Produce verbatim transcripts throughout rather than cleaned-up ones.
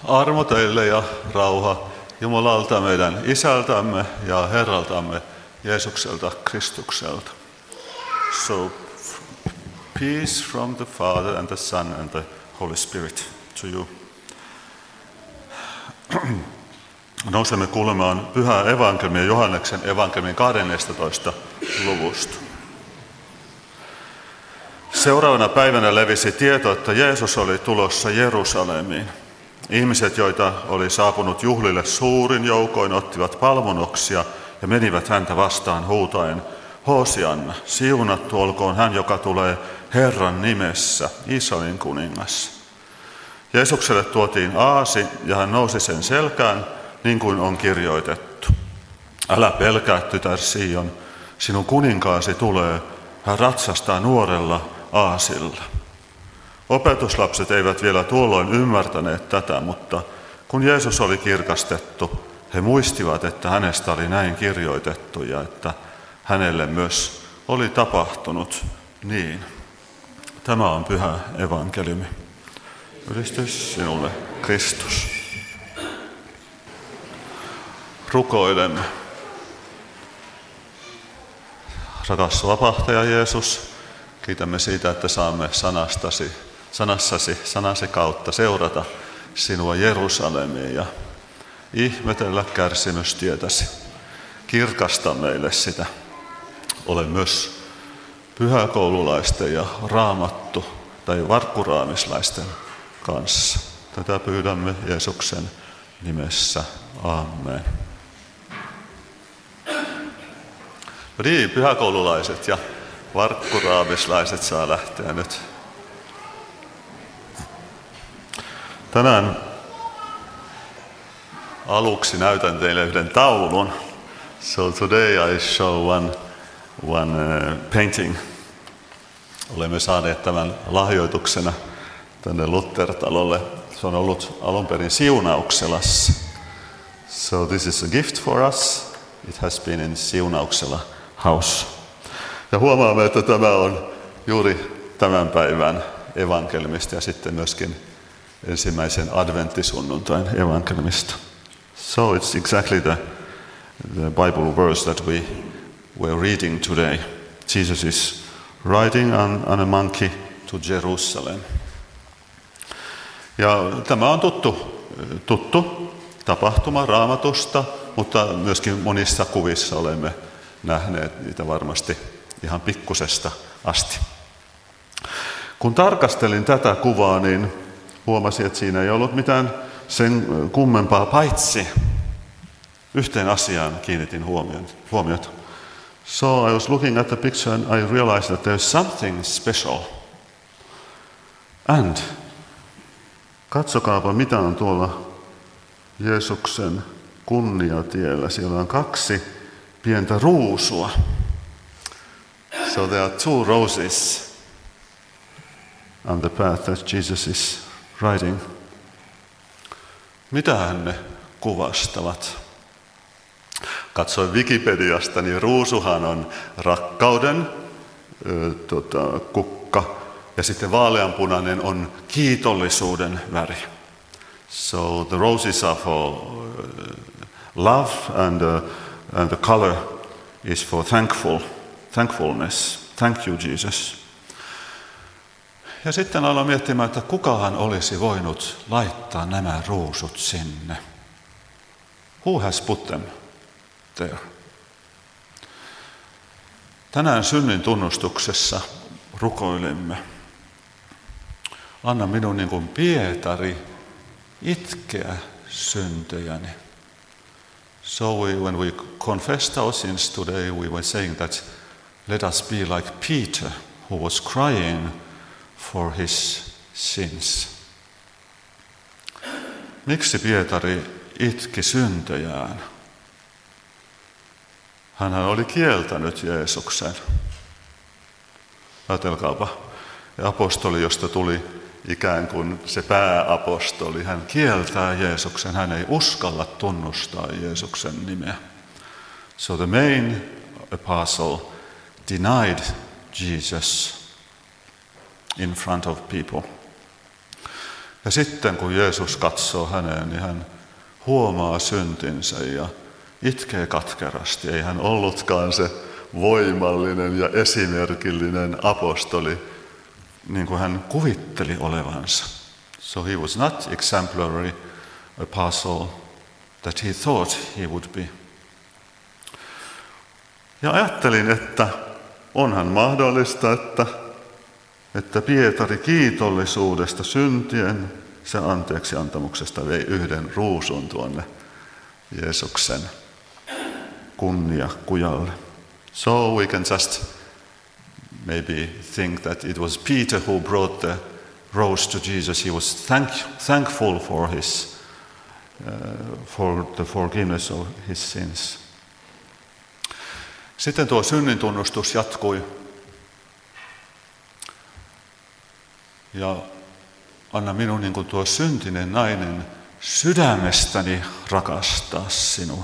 Armo teille ja rauha Jumalalta meidän Isältämme ja Herraltamme Jeesukselta Kristukselta. So peace from the Father and the Son and the Holy Spirit to you. Nousemme kuulemaan pyhää evankeliumia Johanneksen evankeliumin kahdennestatoista luvusta. Seuraavana päivänä levisi tieto, että Jeesus oli tulossa Jerusalemiin. Ihmiset, joita oli saapunut juhlille suurin joukoin, ottivat palvonoksia ja menivät häntä vastaan huutaen: Hosianna, siunattu olkoon hän, joka tulee Herran nimessä, Israelin kuningas. Jeesukselle tuotiin aasi ja hän nousi sen selkään, niin kuin on kirjoitettu. Älä pelkää, tytär Sion, sinun kuninkaasi tulee, hän ratsastaa nuorella aasilla. Opetuslapset eivät vielä tuolloin ymmärtäneet tätä, mutta kun Jeesus oli kirkastettu, he muistivat, että hänestä oli näin kirjoitettu ja että hänelle myös oli tapahtunut niin. Tämä on pyhä evankeliumi. Ylistys sinulle, Kristus. Rukoilemme. Rakas vapahtaja Jeesus, kiitämme siitä, että saamme sanastasi, sanassasi, sanasi kautta seurata sinua Jerusalemiin ja ihmetellä kärsimystietäsi. Kirkasta meille sitä. Ole myös pyhäkoululaisten ja raamattu- tai varkkuraamislaisten kanssa. Tätä pyydämme Jeesuksen nimessä. Amen. Niin, pyhäkoululaiset ja varkkuraamislaiset saa lähteä nyt. Tänään aluksi näytän teille yhden taulun. So today I show one, one uh, painting. Olemme saaneet tämän lahjoituksena tänne Luther-talolle. Se on ollut alun perin Siunaukselassa. So this is a gift for us. It has been in Siunauksela house. Ja huomaamme, että tämä on juuri tämän päivän evankeliumista ja sitten myöskin ensimmäisen adventtisunnuntain evankeliumista. So it's exactly the, the Bible verse that we were reading today. Jesus is riding on, on a monkey to Jerusalem. Ja tämä on tuttu, tuttu tapahtuma Raamatusta, mutta myöskin monissa kuvissa olemme nähneet niitä varmasti ihan pikkusesta asti. Kun tarkastelin tätä kuvaa, niin huomasin, että siinä ei ollut mitään sen kummempaa, paitsi yhteen asiaan kiinnitin huomiota. So I was looking at the picture and I realized that there's something special. And katsokaapa, mitä on tuolla Jeesuksen kunniatiellä. Siellä on kaksi pientä ruusua. So there are two roses on the path that Jesus is riding. Mitähän ne kuvastavat? Katsoin Wikipediasta, niin ruusuhan on rakkauden ö, tota, kukka ja sitten vaaleanpunainen on kiitollisuuden väri. So the roses are for love and, uh, and the color is for thankful, thankfulness. Thank you, Jesus. Ja sitten aloin miettimään, että kukahan olisi voinut laittaa nämä ruusut sinne. Who has put them there? Tänään synnin tunnustuksessa rukoilemme. Anna minun niin kuin Pietari itkeä syntejäni. So we, when we confessed our sins today, we were saying that let us be like Peter, who was crying for his sins. Miksi Pietari itki syntejään? Hänhän oli kieltänyt Jeesuksen. Ajatelkaapa, apostoli, josta tuli ikään kuin se pääapostoli, hän kieltää Jeesuksen, hän ei uskalla tunnustaa Jeesuksen nimeä. So the main apostle denied Jesus in front of people. Ja sitten kun Jeesus katsoo häneen, niin hän huomaa syntinsä ja itkee katkerasti. Ei hän ollutkaan se voimallinen ja esimerkillinen apostoli, niin kuin hän kuvitteli olevansa. So he was not exemplary apostle that he thought he would be. Ja ajattelin, että onhan mahdollista, että, että Pietari kiitollisuudesta syntien se anteeksi antamuksesta vei yhden ruusun tuonne Jeesuksen kunniakujalle. So we can just maybe think that it was Peter who brought the rose to Jesus. He was thank, thankful for his uh, for the forgiveness of his sins. Sitten tuo synnintunnustus jatkui. Ja anna minun niin kuin tuo syntinen nainen sydämestäni rakastaa sinua.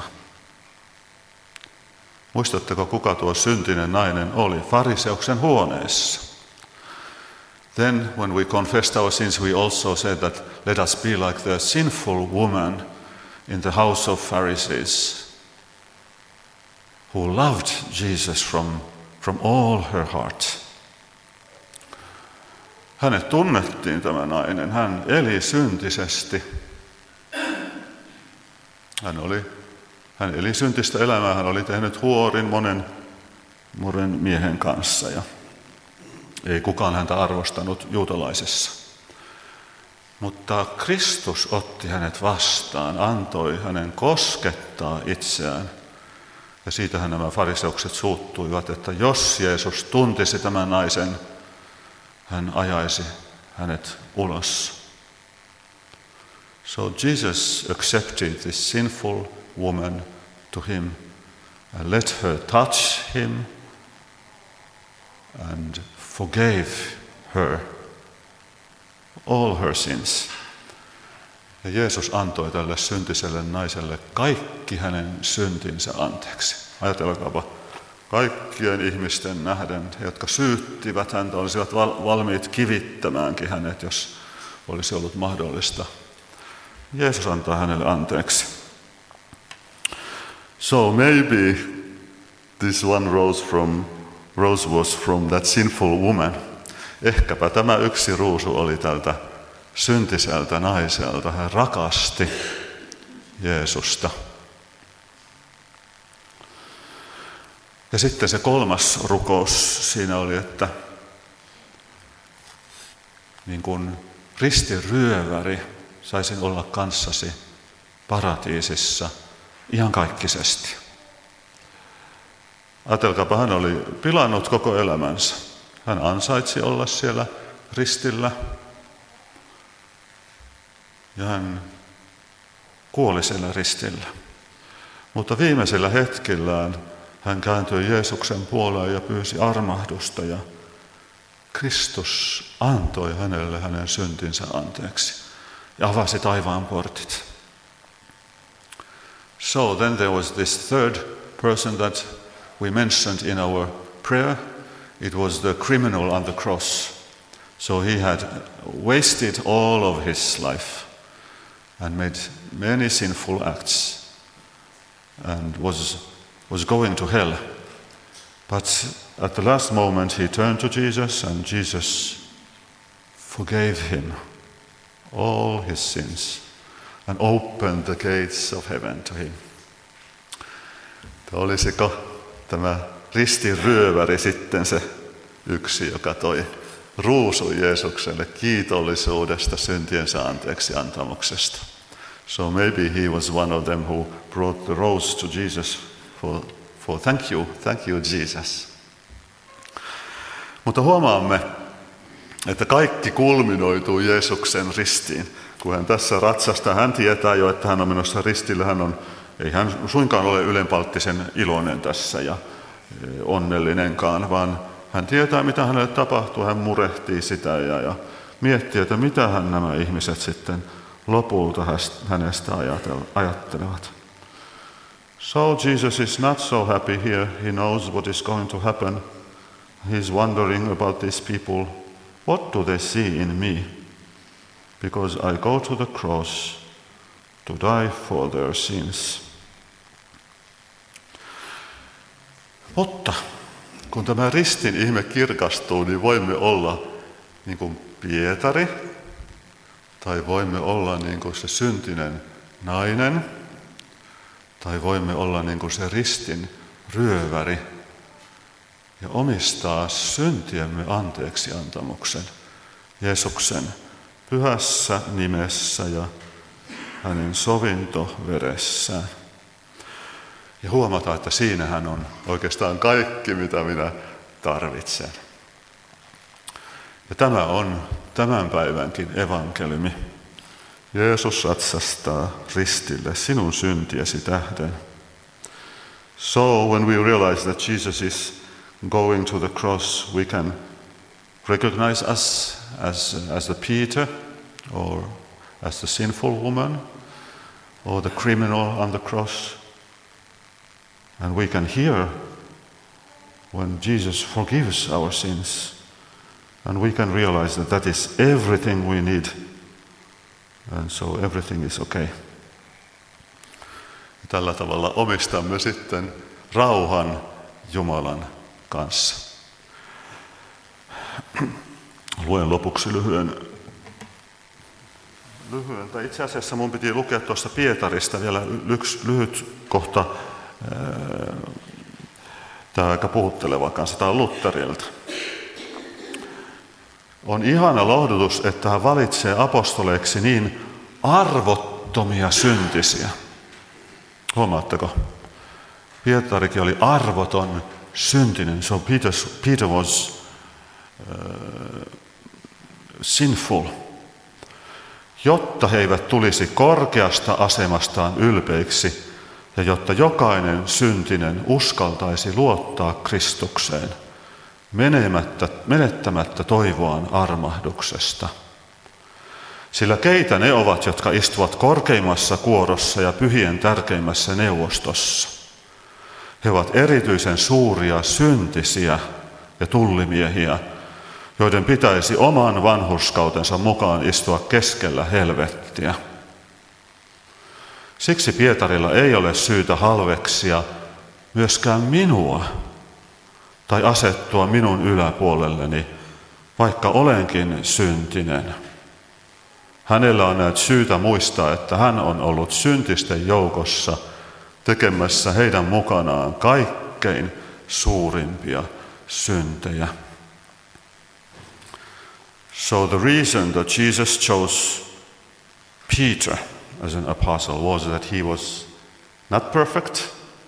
Muistatteko, kuka tuo syntinen nainen oli fariseuksen huoneessa? Then when we confessed our sins, we also said that let us be like the sinful woman in the house of Pharisees, who loved Jesus from, from all her heart. Hänet tunnettiin, tämä nainen. Hän eli syntisesti. Hän, oli, hän eli syntistä elämää. Hän oli tehnyt huorin monen, monen miehen kanssa. Ja ei kukaan häntä arvostanut juutalaisessa. Mutta Kristus otti hänet vastaan, antoi hänen koskettaa itseään. Ja siitähän nämä fariseukset suuttuivat, että jos Jeesus tuntisi tämän naisen, hän ajaisi hänet ulos. So Jesus accepted this sinful woman to him and let her touch him and forgave her all her sins. Ja Jeesus antoi tälle syntiselle naiselle kaikki hänen syntinsä anteeksi. Ajatelkaapa, kaikkien ihmisten nähden, jotka syyttivät häntä, olisivat valmiit kivittämäänkin hänet, jos olisi ollut mahdollista. Jeesus antaa hänelle anteeksi. So maybe this one rose from rose was from that sinful woman. Ehkäpä tämä yksi ruusu oli tältä syntiseltä naiselta. Hän rakasti Jeesusta. Ja sitten se kolmas rukous siinä oli, että niin kuin ristiryöväri saisin olla kanssasi paratiisissa iankaikkisesti. Ajatelkaapa, hän oli pilannut koko elämänsä. Hän ansaitsi olla siellä ristillä. Ja hän kuoli siellä ristillä. Mutta viimeisellä hetkellään hän kääntyi Jeesuksen puoleen ja pyysi armahdusta. Ja Kristus antoi hänelle hänen syntinsä anteeksi ja avasi taivaan portit. So then there was this third person that we mentioned in our prayer. It was the criminal on the cross. So he had wasted all of his life and made many sinful acts and was, was going to hell. But at the last moment he turned to Jesus and Jesus forgave him all his sins and opened the gates of heaven to him. Olisiko tämä ristiryöväri sitten se yksi, joka toi ruusun Jeesukselle kiitollisuudesta syntiensä anteeksi antamuksesta? So maybe he was one of them who brought the rose to Jesus for, for thank you, thank you Jesus. Mutta huomaamme, että kaikki kulminoituu Jeesuksen ristiin. Kun hän tässä ratsastaa, hän tietää jo, että hän on menossa ristille. Hän on, ei hän suinkaan ole ylenpalttisen iloinen tässä ja onnellinenkaan, vaan hän tietää, mitä hänelle tapahtuu. Hän murehtii sitä ja, ja miettii, että mitä hän nämä ihmiset sitten lopulta hänestä ajattelevat. So Jesus is not so happy here. He knows what is going to happen. He's wondering about these people. What do they see in me? because I go to the cross to die for their sins. Mutta kun tämä ristin ihme kirkastuu, niin voimme olla niin kuin Pietari, tai voimme olla niin kuin se syntinen nainen, tai voimme olla niin kuin se ristin ryöväri ja omistaa syntiemme anteeksiantamuksen Jeesuksen pyhässä nimessä ja hänen sovintoveressään. Ja huomata, että siinähän on oikeastaan kaikki, mitä minä tarvitsen. Ja tämä on tämän päivänkin evankeliumi. Jeesus satsastaa ristille sinun syntiesi tähden. So when we realize that Jesus is going to the cross, we can recognize us as, as the Peter or as the sinful woman or the criminal on the cross. And we can hear when Jesus forgives our sins. And we can realize that that is everything we need. And so everything is okay. Tällä tavalla omistamme sitten rauhan Jumalan kanssa. Luen lopuksi lyhyen, lyhyen tai itse asiassa mun piti lukea tuosta Pietarista vielä yksi lyhyt kohta. Tämä on aika puhutteleva kanssa. Tämä on Lutherilta. On ihana lohdutus, että hän valitsee apostoleiksi niin arvottomia syntisiä. Huomaatteko? Pietarikin oli arvoton syntinen. So Peter, Peter was uh, sinful. Jotta he eivät tulisi korkeasta asemastaan ylpeiksi ja jotta jokainen syntinen uskaltaisi luottaa Kristukseen, menemättä, menettämättä toivoaan armahduksesta. Sillä keitä ne ovat, jotka istuvat korkeimmassa kuorossa ja pyhien tärkeimmässä neuvostossa? He ovat erityisen suuria syntisiä ja tullimiehiä, joiden pitäisi oman vanhurskautensa mukaan istua keskellä helvettiä. Siksi Pietarilla ei ole syytä halveksia myöskään minua tai asettua minun yläpuolelleni, vaikka olenkin syntinen. Hänellä on näet syytä muistaa, että hän on ollut syntisten joukossa tekemässä heidän mukanaan kaikkein suurimpia syntejä. So the reason that Jesus chose Peter as an apostle was that he was not perfect,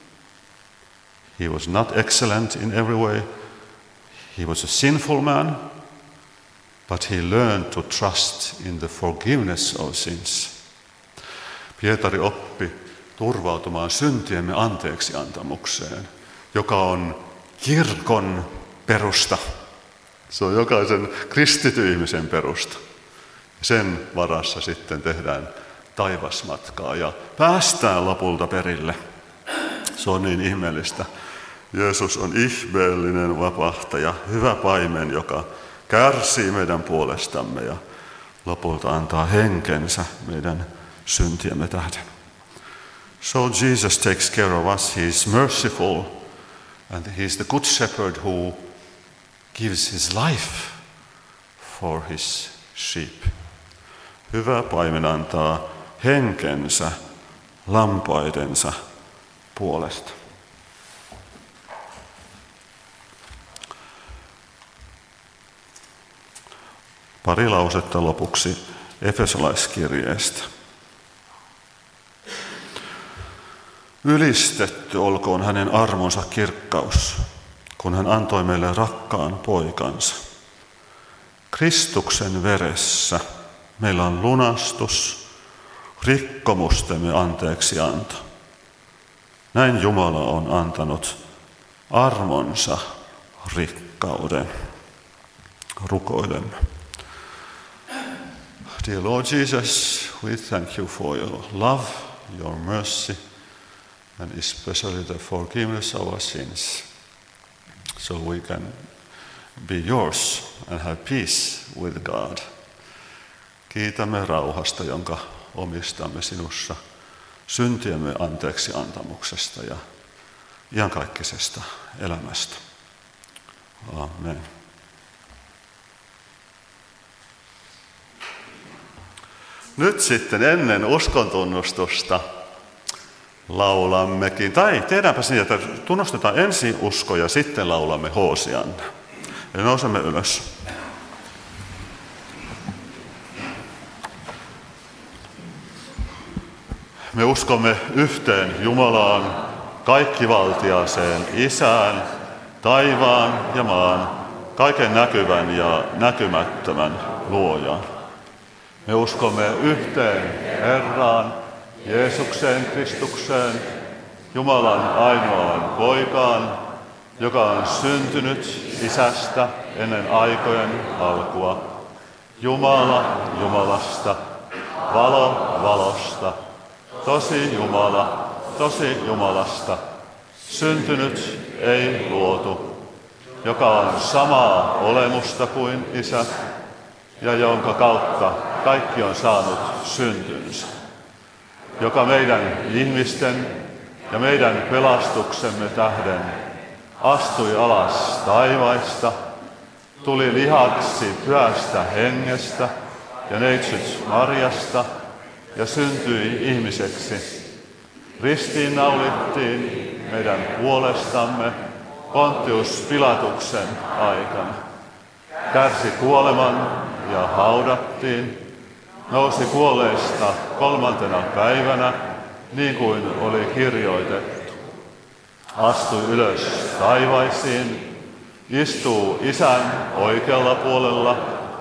he was not excellent in every way, he was a sinful man, but he learned to trust in the forgiveness of sins. Pietari oppi turvautumaan syntiemme anteeksiantamukseen, joka on kirkon perusta. Se on jokaisen kristityn ihmisen perusta. Sen varassa sitten tehdään taivasmatkaa ja päästään lopulta perille. Se on niin ihmeellistä. Jeesus on ihmeellinen vapahtaja, hyvä paimen, joka kärsii meidän puolestamme ja lopulta antaa henkensä meidän syntiemme tähden. So Jesus takes care of us. He is merciful and he is the good shepherd who gives his life for his sheep. Hyvä paimen antaa henkensä lampaidensa puolesta. Pari lausetta lopuksi Efesolaiskirjeestä. Ylistetty olkoon hänen armonsa kirkkaus, kun hän antoi meille rakkaan poikansa. Kristuksen veressä meillä on lunastus, rikkomustemme anteeksianto. Näin Jumala on antanut armonsa rikkauden. Rukoilemme. Dear Lord Jesus, we thank you for your love, your mercy, and especially the forgiveness of our sins, so we can be yours and have peace with God. Kiitämme rauhasta, jonka omistamme sinussa, syntiemme anteeksi antamuksesta ja iankaikkisesta elämästä. Amen. Nyt sitten ennen uskontunnustusta laulammekin, tai tehdäänpä niin, että tunnustetaan ensin usko ja sitten laulamme Hoosianna. Eli nousemme ylös. Me uskomme yhteen Jumalaan, kaikkivaltiaseen Isään, taivaan ja maan, kaiken näkyvän ja näkymättömän Luojaan. Me uskomme yhteen Herraan, Jeesukseen Kristukseen, Jumalan ainoaan Poikaan, joka on syntynyt Isästä ennen aikojen alkua. Jumala Jumalasta, valo valosta, tosi Jumala, tosi Jumalasta, syntynyt ei luotu, joka on samaa olemusta kuin Isä ja jonka kautta kaikki on saanut syntynsä, joka meidän ihmisten ja meidän pelastuksemme tähden astui alas taivaista, tuli lihaksi pyhästä hengestä ja neitsyt Marjasta ja syntyi ihmiseksi. Ristiin naulittiin meidän puolestamme Pontius Pilatuksen aikana. Kärsi kuoleman ja haudattiin, nousi kuolleista kolmantena päivänä, niin kuin oli kirjoitettu. Astui ylös taivaisiin, istuu Isän oikealla puolella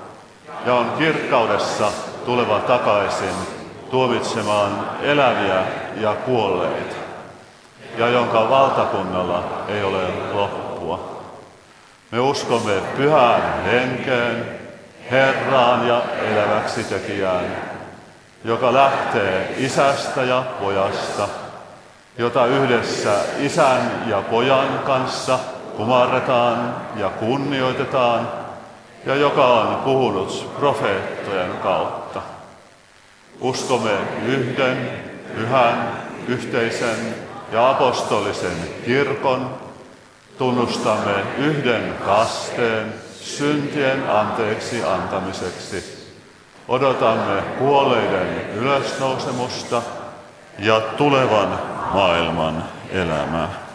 ja on kirkkaudessa tuleva takaisin tuomitsemaan eläviä ja kuolleita, ja jonka valtakunnalla ei ole loppua. Me uskomme pyhään henkeen, Herraan ja eläväksi tekijään, joka lähtee Isästä ja Pojasta, jota yhdessä Isän ja Pojan kanssa kumarretaan ja kunnioitetaan, ja joka on puhunut profeettojen kautta. Uskomme yhden, pyhän, yhteisen ja apostolisen kirkon, tunnustamme yhden kasteen syntien anteeksi antamiseksi. Odotamme kuolleiden ylösnousemusta ja tulevan maailman elämää.